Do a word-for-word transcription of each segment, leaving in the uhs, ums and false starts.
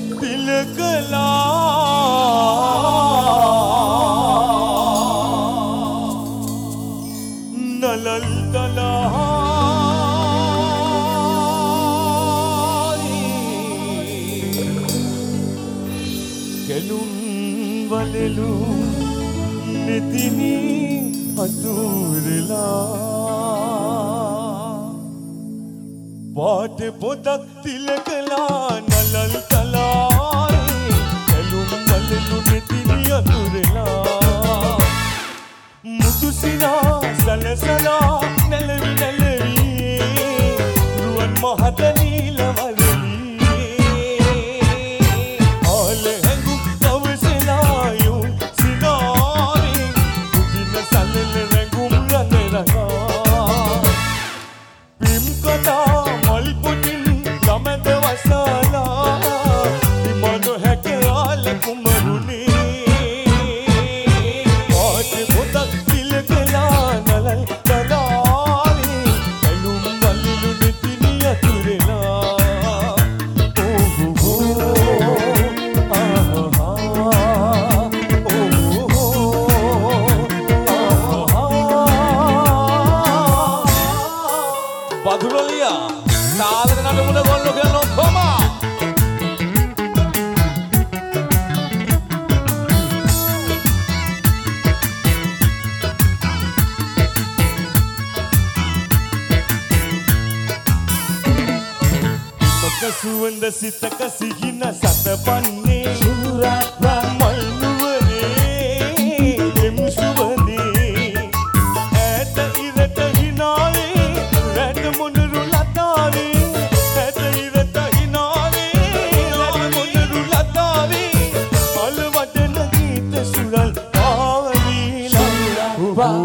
तिलकला नलल तला කෙලුම් වලලු නිතිනි අතුරලා පාට පොතක් තිලකලා නලල් තලායි කෙලුම් වලලු නිතිනි අතුරලා මුතුසිනා සලසලා නැලවි නැලවි රුවන් මහත නීලවල සුවඳ සිතක සිහින සතපන්නේ සුරා මල් නුවරේ එම් සුවඳේ ඈත ඉරට හිනාවේ රැඳ මොනරු ලතාවේ ඈත ඉරට හිනාවේ රැඳ මොනරු ලතාවේ මල් වඩන ගීත සුරල් ආවීලා උවා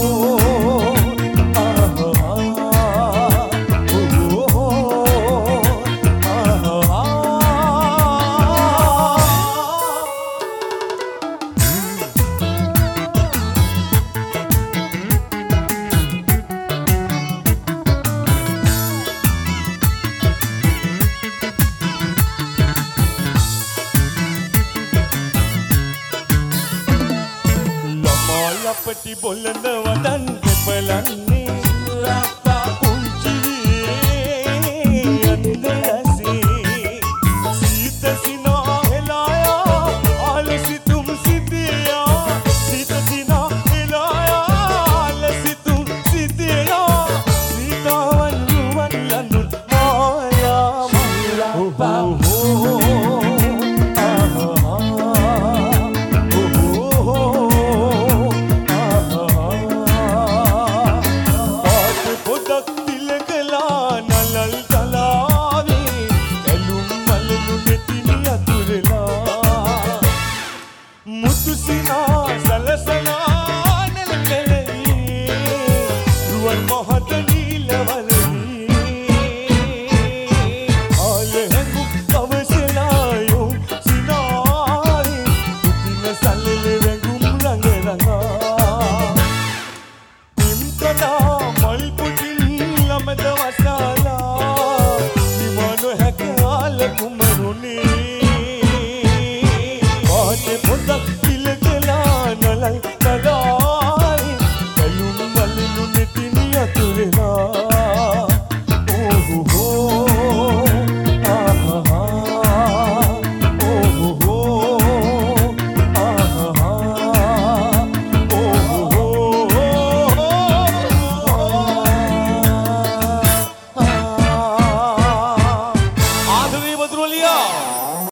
අපටි බොළඳ වදන් දෙපලන්නේ රාප්පා පුංචිවේ අන්දරසේ සීත සිනා හෙලායා ආලසිතුම් සිටියා සීත සිනා හෙලායා ආලසිතුම් සිටියා සීතාවන් රුවන් ලඳුන් මායා මල්ලා